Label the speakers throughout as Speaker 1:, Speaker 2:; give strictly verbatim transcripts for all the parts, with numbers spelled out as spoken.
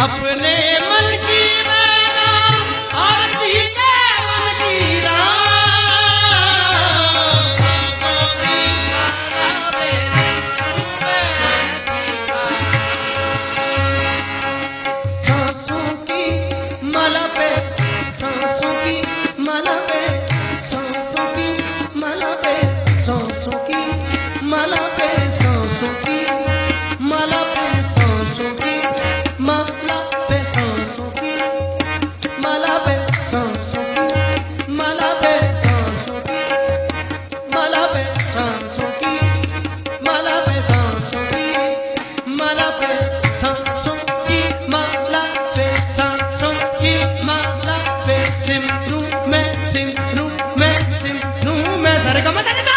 Speaker 1: अपने मन की मैना और पी के मन की राम। सांसों की माला पे सांसों की माला पे सांसों की माला पे सांसों की माला पे सांसों की माला पे सांसों की माला पे सांसों की माला पे सांसों की माला पे सांसों की माला पे सांसों की माला पे सांसों की माला पे सांसों की माला पे सांसों की माला पे सिमरू में सिमरू में सिमरू में सारे का मत देना।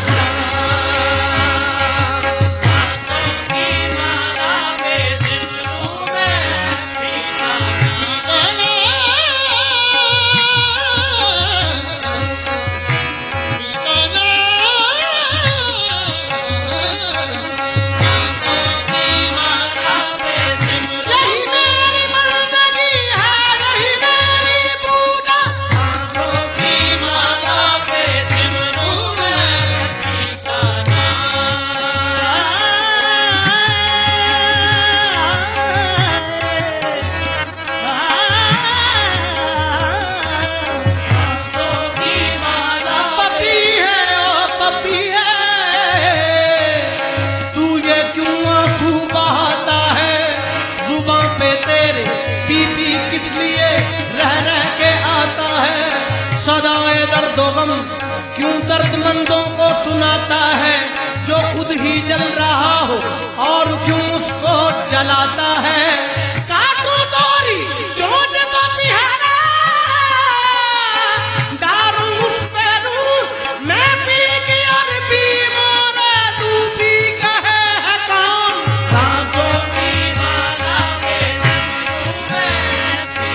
Speaker 1: सदाए दर्दो गम क्यों दर्दमंदों को सुनाता है, जो खुद ही जल रहा हो और क्यों उसको जलाता है। काटो डोरी चोट पपिहारा डारू उस पे रूह मैं पी के और पी मोरे तू पी कहे है कौन। सांसों की माला पे मैं पी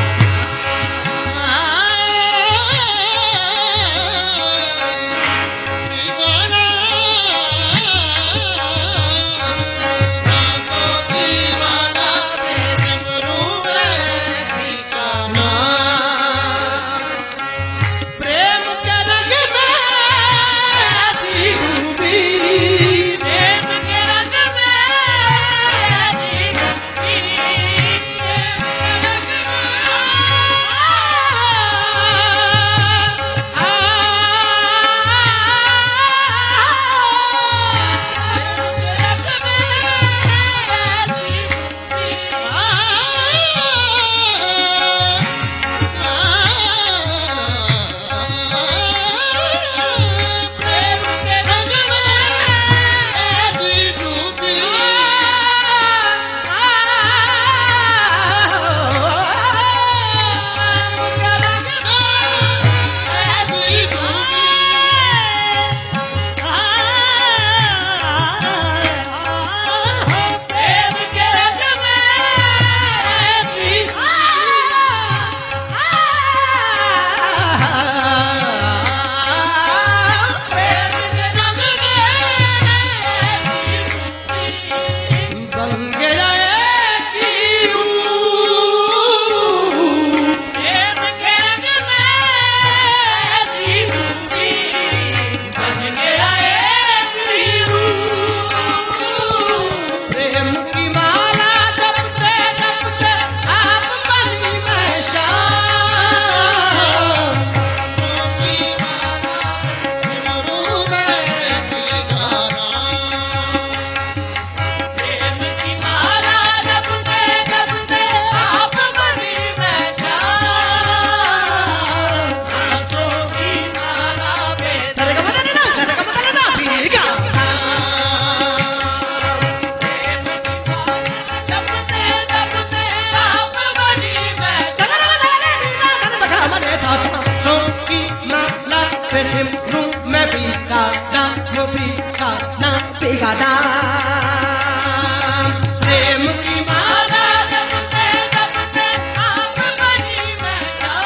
Speaker 1: प्रेम की माला जपते जपते आप बनी मैं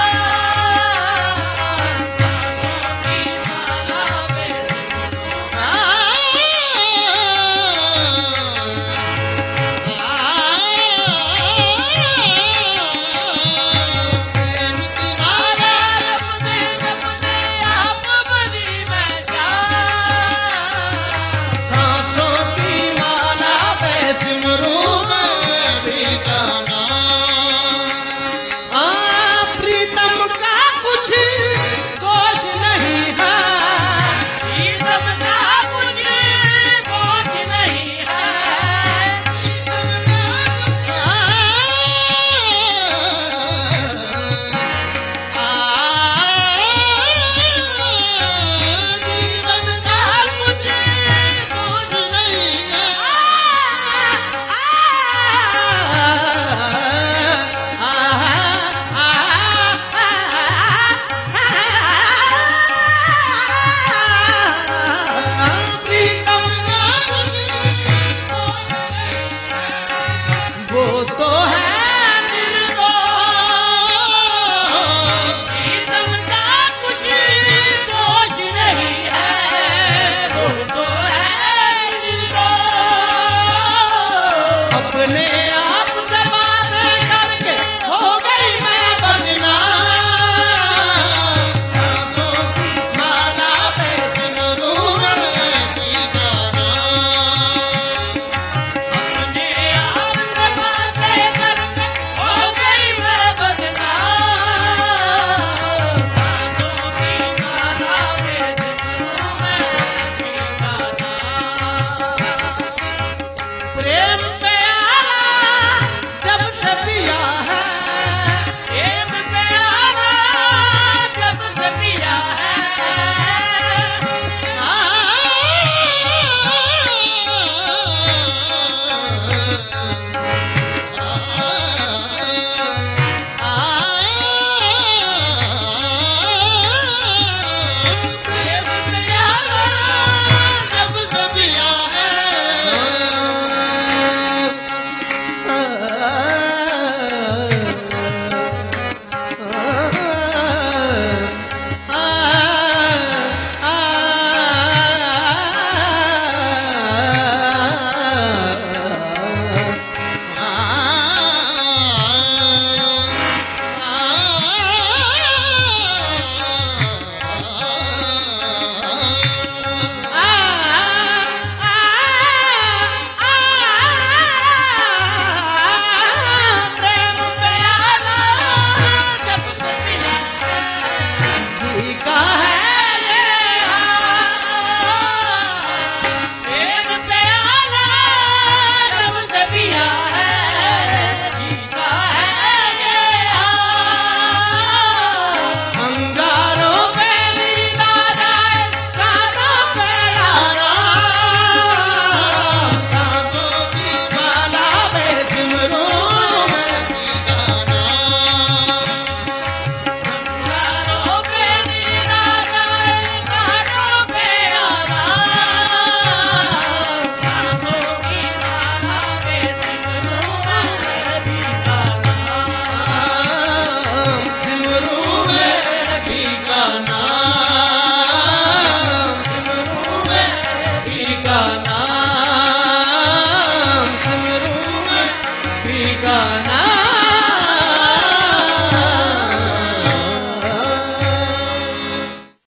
Speaker 1: सांसों की माला पे है